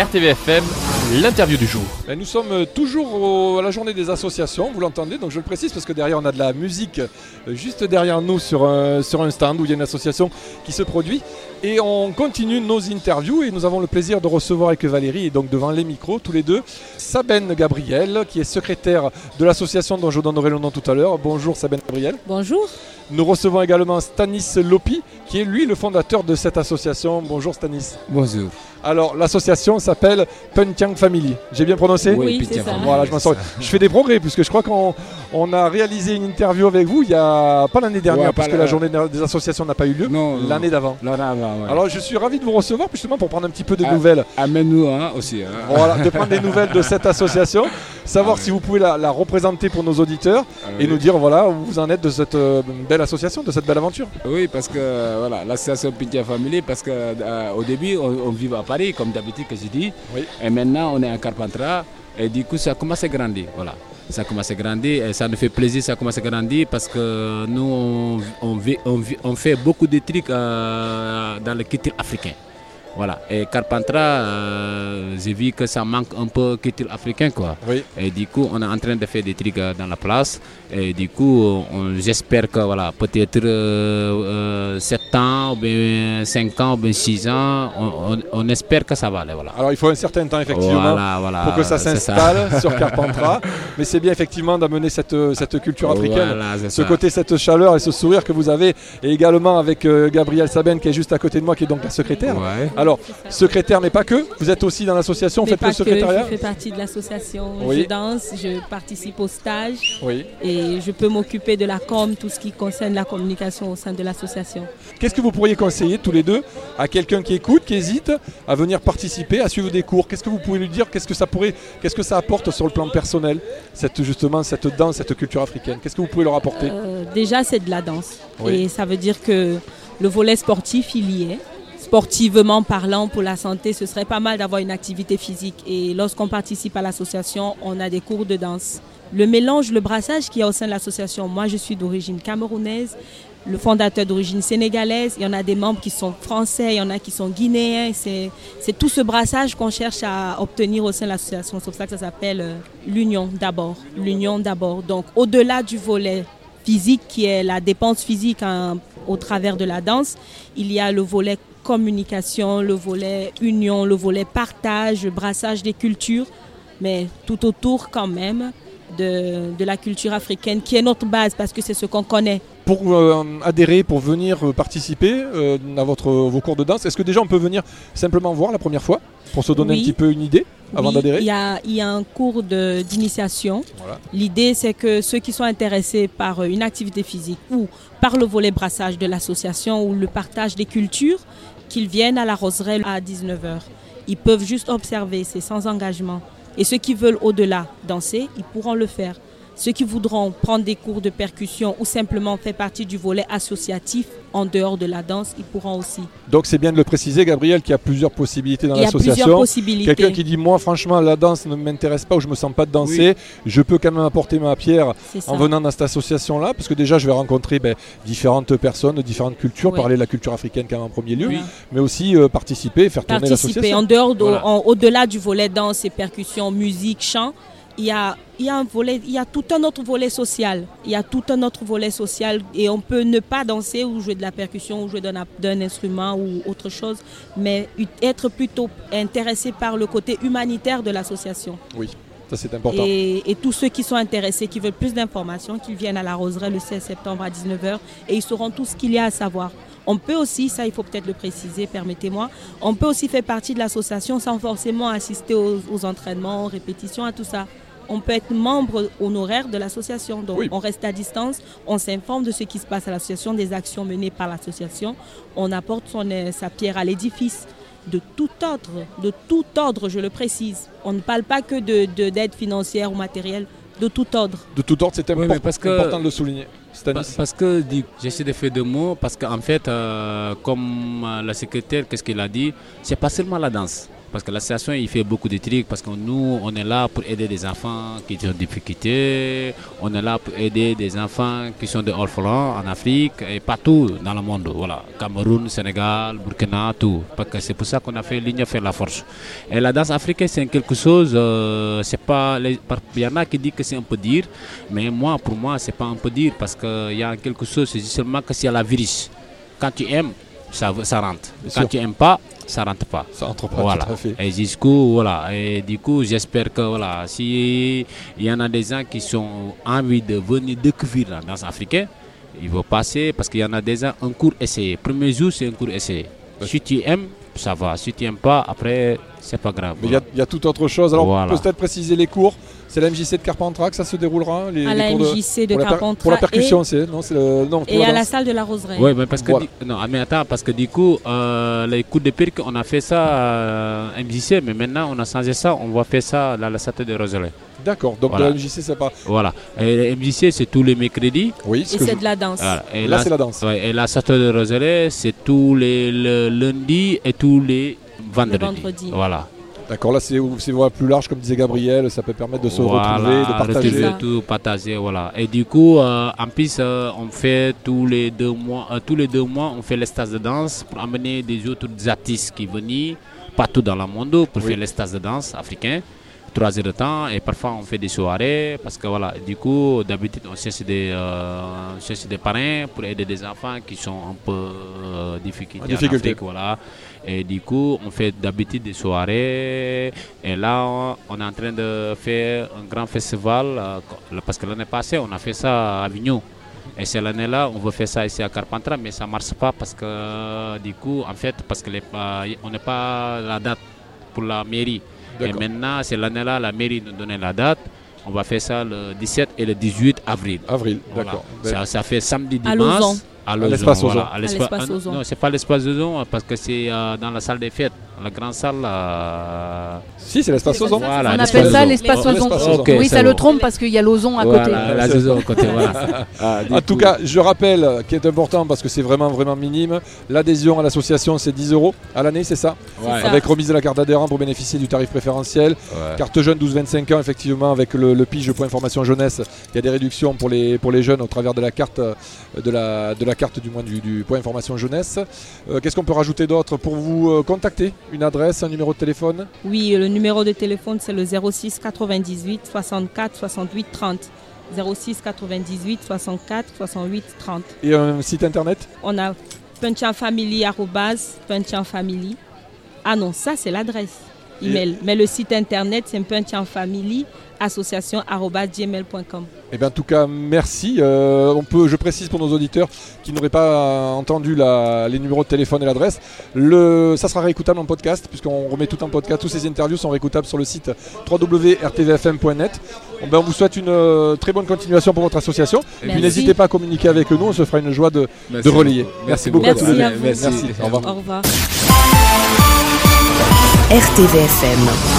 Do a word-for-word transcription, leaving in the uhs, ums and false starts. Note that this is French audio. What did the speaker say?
R T V F M, l'interview du jour. Et nous sommes toujours au, à la journée des associations, vous l'entendez, donc je le précise parce que derrière on a de la musique juste derrière nous sur un, sur un stand où il y a une association qui se produit. Et on continue nos interviews et nous avons le plaisir de recevoir avec Valérie et donc devant les micros tous les deux Sabène Gabriel qui est secrétaire de l'association dont je donnerai le nom tout à l'heure. Bonjour Sabène Gabriel. Bonjour. Nous recevons également Stanis Lopi qui est lui le fondateur de cette association. Bonjour Stanis. Bonjour. Alors l'association s'appelle Puntiang Family. J'ai bien prononcé ? Oui, oui c'est ça. Voilà, je m'en sors. Je fais des progrès puisque je crois qu'on on a réalisé une interview avec vous il y a pas l'année dernière ouais, puisque la... la journée des associations n'a pas eu lieu. Non, l'année d'avant. L'année d'avant, ouais. Alors je suis ravi de vous recevoir justement pour prendre un petit peu de ah, nouvelles. Amène-nous hein, aussi. Hein. Voilà, de prendre des nouvelles de cette association, savoir ah, si vous pouvez la, la représenter pour nos auditeurs ah, et oui. nous dire voilà où vous en êtes de cette euh, belle association, de cette belle aventure. Oui, parce que voilà, l'association Puntiang Family, parce qu'au euh, début on, on vivait à Paris comme d'habitude que j'ai dit, oui. Et maintenant on est à Carpentras et du coup ça commence à grandir. Voilà. Ça commence à grandir et ça nous fait plaisir, ça commence à grandir parce que nous on, on, on, on fait beaucoup de trucs euh, dans le culture africain. Voilà, et Carpentras, euh, j'ai vu que ça manque un peu culture africain quoi. Oui. Et du coup, on est en train de faire des trucs euh, dans la place. Et du coup, on, j'espère que voilà, peut-être euh, euh, sept ans, ou bien cinq ans, ou bien six ans, on, on, on espère que ça va aller. Voilà. Alors il faut un certain temps effectivement voilà, voilà, pour que ça s'installe ça. Sur Carpentras. Mais c'est bien effectivement d'amener cette, cette culture africaine, voilà, ce ça. côté, cette chaleur et ce sourire que vous avez. Et également avec euh, Gabrielle Sabène qui est juste à côté de moi, qui est donc la secrétaire. Ouais. Alors, secrétaire, mais pas que. Vous êtes aussi dans l'association, vous faites le secrétariat ? Je fais partie de l'association. Oui. Je danse, je participe au stage. Oui. Et je peux m'occuper de la com, tout ce qui concerne la communication au sein de l'association. Qu'est-ce que vous pourriez conseiller tous les deux à quelqu'un qui écoute, qui hésite à venir participer, à suivre des cours ? Qu'est-ce que vous pouvez lui dire ? Qu'est-ce que ça pourrait, qu'est-ce que ça apporte sur le plan personnel, cette, justement, cette danse, cette culture africaine ? Qu'est-ce que vous pouvez leur apporter ? euh, Déjà, c'est de la danse. Oui. Et ça veut dire que le volet sportif, il y est. Sportivement parlant, pour la santé, ce serait pas mal d'avoir une activité physique. Et lorsqu'on participe à l'association, on a des cours de danse. Le mélange, le brassage qu'il y a au sein de l'association, moi je suis d'origine camerounaise, le fondateur d'origine sénégalaise, il y en a des membres qui sont français, il y en a qui sont guinéens. C'est, c'est tout ce brassage qu'on cherche à obtenir au sein de l'association. C'est pour ça que ça s'appelle euh, l'union d'abord. L'union d'abord. Donc au-delà du volet physique qui est la dépense physique hein, au travers de la danse, il y a le volet communication, le volet union, le volet partage, le brassage des cultures, mais tout autour quand même de, de la culture africaine qui est notre base parce que c'est ce qu'on connaît. Pour euh, adhérer, pour venir euh, participer euh, à votre, vos cours de danse, est-ce que déjà on peut venir simplement voir la première fois pour se donner oui. un petit peu une idée avant oui, d'adhérer ? Il y a, il y a un cours de, d'initiation. Voilà. L'idée c'est que ceux qui sont intéressés par une activité physique ou par le volet brassage de l'association ou le partage des cultures, qu'ils viennent à la roseraie à dix-neuf heures. Ils peuvent juste observer, c'est sans engagement. Et ceux qui veulent au-delà danser, ils pourront le faire. Ceux qui voudront prendre des cours de percussion ou simplement faire partie du volet associatif en dehors de la danse, ils pourront aussi. Donc c'est bien de le préciser, Gabriel, qu'il y a plusieurs possibilités dans Il y a l'association. plusieurs possibilités. Quelqu'un qui dit moi franchement la danse ne m'intéresse pas ou je me sens pas de danser, oui. Je peux quand même apporter ma pierre en venant dans cette association-là, parce que déjà je vais rencontrer ben, différentes personnes, différentes cultures, oui. Parler de la culture africaine quand même en premier lieu, oui. Mais aussi euh, participer, faire tourner participer l'association. En dehors, de, voilà. en, au-delà du volet danse et percussion, musique, chant. Il y, a, il y a un volet, il y a tout un autre volet social. Il y a tout un autre volet social et on peut ne pas danser ou jouer de la percussion ou jouer d'un, d'un instrument ou autre chose, mais être plutôt intéressé par le côté humanitaire de l'association. Oui, ça c'est important. Et, et tous ceux qui sont intéressés, qui veulent plus d'informations, qu'ils viennent à la Roseraie le seize septembre à dix-neuf heures et ils sauront tout ce qu'il y a à savoir. On peut aussi, ça il faut peut-être le préciser, permettez-moi, on peut aussi faire partie de l'association sans forcément assister aux, aux entraînements, aux répétitions, à tout ça. On peut être membre honoraire de l'association, donc oui. On reste à distance, on s'informe de ce qui se passe à l'association, des actions menées par l'association, on apporte son, sa pierre à l'édifice de tout ordre, de tout ordre, je le précise. On ne parle pas que de, de, d'aide financière ou matérielle, de tout ordre. De tout ordre, c'est import- oui, parce que, important de le souligner. Stanis. Parce que j'essaie de faire deux mots, parce qu'en fait, euh, comme la secrétaire, qu'est-ce qu'elle a dit, c'est pas seulement la danse. Parce que l'association, il fait beaucoup de trucs. Parce que nous, on est là pour aider des enfants qui ont des difficultés. On est là pour aider des enfants qui sont des orphelins en Afrique et partout dans le monde. Voilà. Cameroun, Sénégal, Burkina, tout. Parce que c'est pour ça qu'on a fait l'union faire la force. Et la danse africaine, c'est quelque chose, euh, c'est pas. Les, il y en a qui disent que c'est un peu dire. Mais moi, pour moi, c'est pas un peu dire. Parce qu'il y a quelque chose, c'est seulement que c'est la virus. Quand tu aimes, ça, ça rentre. Bien Quand sûr. tu n'aimes pas, ça rentre pas. Ça rentre pas, voilà. tout à fait. Et du coup, voilà. Et du coup, j'espère que voilà, si il y en a des gens qui sont envie de venir découvrir la danse africaine, ils vont passer parce qu'il y en a des gens un cours essayé. Premier jour, c'est un cours essayé. Ouais. Si tu aimes, ça va. Si tu n'aimes pas, après, c'est pas grave. Mais il voilà. y, y a toute autre chose. Alors, voilà. peut-être préciser les cours. C'est la M J C de Carpentras que ça se déroulera les, à les la cours M J C de, de pour Carpentras. Pour la percussion, et, c'est non, c'est le, non, et à la salle de la Roseraie. Oui, mais parce que voilà. non, mais attends, parce que du coup, euh, les cours de perc, on a fait ça à M J C, mais maintenant on a changé ça, on va faire ça dans la salle de Roseraie. D'accord, donc voilà. la M J C c'est pas. Voilà. Et la M J C c'est tous les mercredis. Oui. Et c'est je... de la danse. Voilà. Et là la... c'est la danse. Ouais, et la salle de Roseraie c'est tous les le lundis et tous les vendredis. Le vendredi. Voilà. D'accord, là c'est, c'est plus large comme disait Gabriel, ça peut permettre de se voilà, retrouver, de partager. Tout, partager, voilà. Et du coup, euh, en plus, euh, on fait tous les deux mois, euh, tous les deux mois, on fait les stages de danse pour amener des autres artistes qui viennent partout dans le monde pour oui. faire les stages de danse africains. Trois heures de temps et parfois on fait des soirées parce que voilà, du coup, d'habitude on cherche des, euh, on cherche des parrains pour aider des enfants qui sont un peu euh, difficultés en difficulté. Afrique, voilà. Et du coup, on fait d'habitude des soirées. Et là, on est en train de faire un grand festival euh, parce que l'année passée, on a fait ça à Avignon. Et cette année-là, on veut faire ça ici à Carpentras, mais ça ne marche pas parce que du coup, en fait, parce que les, euh, on n'est pas la date pour la mairie. D'accord. Et maintenant, c'est l'année-là, la mairie nous donnait la date. On va faire ça le dix-sept et le dix-huit avril. Avril, voilà. d'accord. Ça, ça fait samedi, dimanche. À Lausanne. À, Lausanne, à l'espace voilà. Ozon. À l'espace, à l'espace non, c'est pas l'espace Ozon parce que c'est euh, dans la salle des fêtes, la grande salle. Euh... Si, c'est l'espace Ozon. Voilà, on appelle ça l'espace Ozon. Okay, oui, ça bon. le trompe parce qu'il y a l'Ozon à voilà, côté. La Ozon à côté, voilà. Ah, en tout cas, je rappelle, qui est important parce que c'est vraiment, vraiment minime, l'adhésion à l'association, c'est dix euros à l'année, c'est ça, ouais. Avec remise de la carte d'adhérent pour bénéficier du tarif préférentiel. Ouais. Carte jeune douze vingt-cinq ans, effectivement, avec le, le pige point formation jeunesse. Il y a des réductions pour les, pour les jeunes au travers de la carte, de la, de la carte du moins du, du point information jeunesse. Euh, qu'est-ce qu'on peut rajouter d'autre pour vous euh, contacter? Une adresse, un numéro de téléphone? Oui, le numéro de téléphone c'est le zéro six quatre-vingt-dix-huit soixante-quatre soixante-huit trente. zéro six quatre-vingt-dix-huit soixante-quatre soixante-huit trente. Et un site internet? On a punchanfamily arobase punchanfamily. Ah non, ça c'est l'adresse email. Et... Mais le site internet c'est punchanfamily association arobase gmail point com. Eh bien, en tout cas, merci. Euh, on peut, je précise pour nos auditeurs qui n'auraient pas entendu la, les numéros de téléphone et l'adresse, le, ça sera réécoutable en podcast, puisqu'on remet tout en podcast. Toutes ces interviews sont réécoutables sur le site w w w point r t v f m point net. Bon, ben, on vous souhaite une euh, très bonne continuation pour votre association. Et puis n'hésitez pas à communiquer avec nous, on se fera une joie de, de relayer. Merci, merci beaucoup merci à tous les deux. Merci. Merci. Au revoir. Au revoir. R T V F M